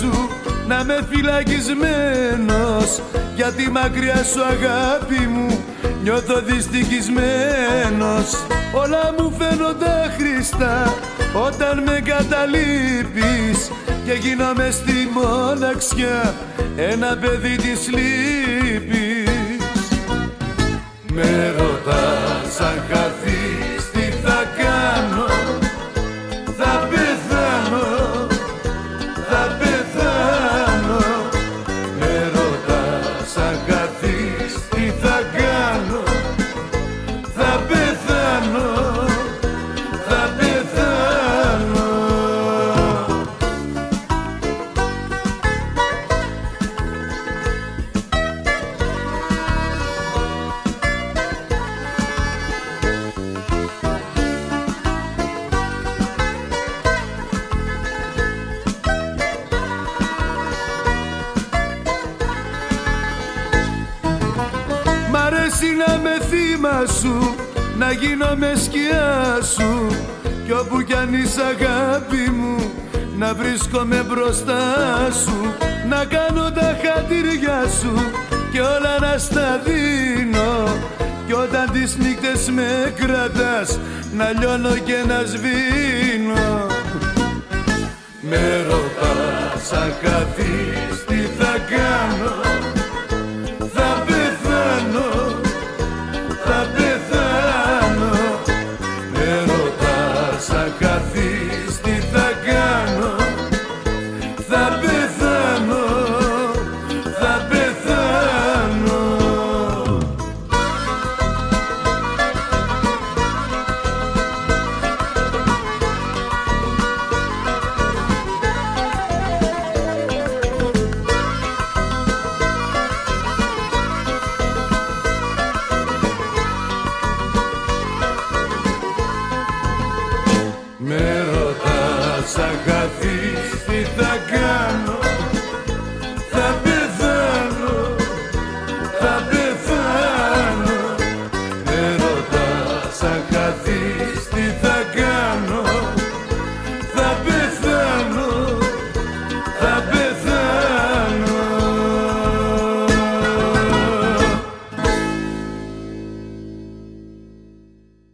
σου να με φυλακισμένος, γιατί μακριά σου αγάπη μου νιώθω δυστυχισμένος. Όλα μου φαίνονται άχρηστα όταν με καταλείπεις και γίνομαι στη μοναξιά ένα παιδί της λύπης. Με ρωτάς αν χαθείς τι θα κάνω, θα πεθάνω, θα πεθάνω. Με ρωτάς αν χαθείς τι θα κάνω, θα πεθάνω, θα πεθάνω. Μ' αρέσει να με θύμα σου, να γίνω με σκιά σου, κι όπου κι αν είσαι αγάπη μου να βρίσκομαι μπροστά σου, να κάνω τα χατήρια σου και όλα να στα δίνω, κι όταν τις νύχτες με κρατάς να λιώνω και να σβήνω. Με ρωτάς αν χαθείς